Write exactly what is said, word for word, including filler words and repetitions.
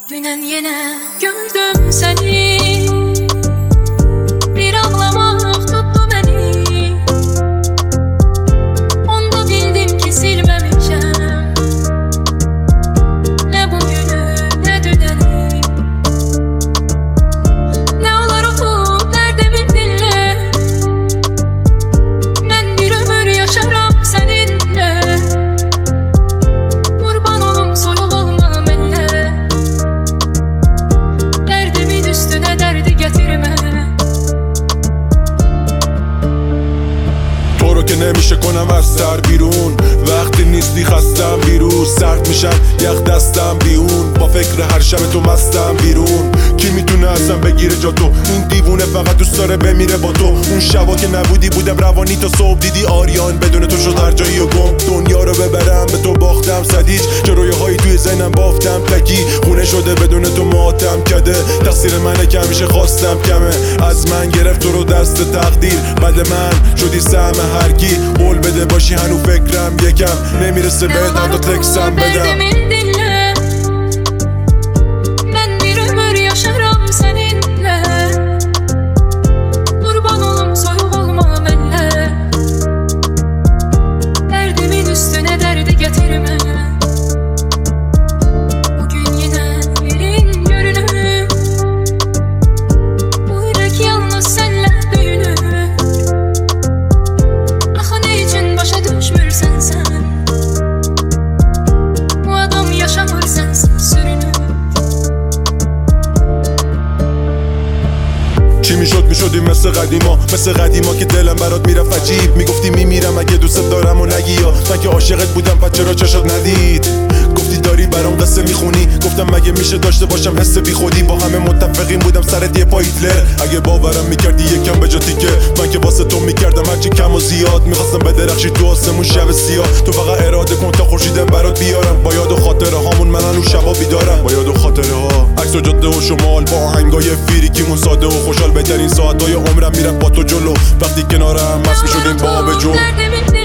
Bugünden yine gördüm seni. Bir ağlamak tuttu beni. Onda bildim ki silmemişim ne bugünü ne düneni. Ne olur otur derdimi dinle. Ben bir ömür yaşarım seninle. Kurban olum soyul olmam elle. Derdimin üstüne derdi getirme. تو رو که نمیشه کنم از سر بیرون وقتی نیستی خستم بیرون سرد میشم یخ دستم بیرون با فکر هر شب تو مستم بیرون کی میتونه اصلا بگیره جا تو این دیوونه فقط دوست داره بمیره با تو اون شبا که نبودی بودم روانی تا صبح دیدی آریان بدون تو شد هر جایی و گم دنیا رو ببرم به تو باختم صدیج چه رویاهایی توی ذهنم بافتم تکی خونه شده بدون تو ماتم کده تقصیر منه که همیشه خواستم کمه از من گرفت تو رو دست تقدیر بعد من شدی سهم هرکی بول بده باشی هنو فکرم یکم نمیرسه بهت حتی تکسم بدم. Ben bir ömür yaşarım seninle. Kurban olum soyul olmam elle. Derdimin üstüne derdi getirme. Bugün yine yerin görünür. Bu yürek yalnız senle büyünür. Ah ne için başa düşmürsen sen. Bu adam yaşamır sensiz sürünür. چی میشد میشدیم مثل قدیما مثل قدیما که دلم برات میرفت عجیب میگفتی میمیرم اگه دوست دارم و نگی یا من که عاشقت بودم پس چرا چشات ندید گفتی داری برام قصه میخونی گفتم مگه میشه داشته باشم حس بی خودی با همه متفقین بودم سرت یه پا هیتلر اگه باورم میکردی یکم به جا تیکه من که واسه تو میکردم هرچی کم و زیاد میخواستم بدرخشی تو آسمون شب سیاه تو فقط اراده کن تا خورشیدم برات بیارم با یاد و خاطره هامون من هنوز شبا بیدارم با یاد و خاطره ها عکس و جاده و شمال با آهنگای فیریکیمون ساده و خوشحال بهترین ساعتای عمرم میرم با تو جلو وقتی کنارم مست میشدیم با آب جو.